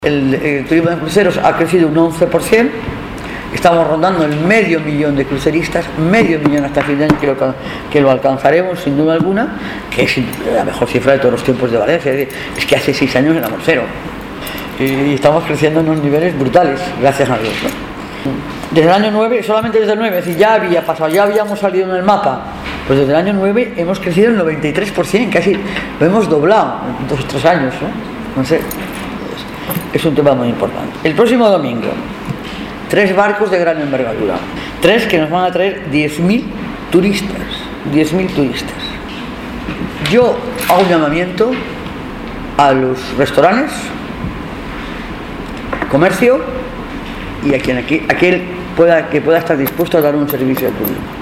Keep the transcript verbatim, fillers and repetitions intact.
El, el turismo de cruceros ha crecido un once por ciento, estamos rondando el medio millón de cruceristas, medio millón hasta fin de año que lo, que lo alcanzaremos sin duda alguna, que es la mejor cifra de todos los tiempos de Valencia. Es, decir, es que hace seis años éramos cero y estamos creciendo en unos niveles brutales, gracias a Dios, ¿no? Desde el año nueve, solamente desde el nueve, es decir, ya había pasado, ya habíamos salido en el mapa, pues desde el año nueve hemos crecido el noventa y tres por ciento, casi lo hemos doblado en dos o tres años, ¿no? No sé. Es un tema muy importante. El próximo domingo, tres barcos de gran envergadura, tres que nos van a traer diez mil turistas, diez mil turistas. Yo hago un llamamiento a los restaurantes, comercio y a quien aquí, aquel pueda, que pueda estar dispuesto a dar un servicio al público.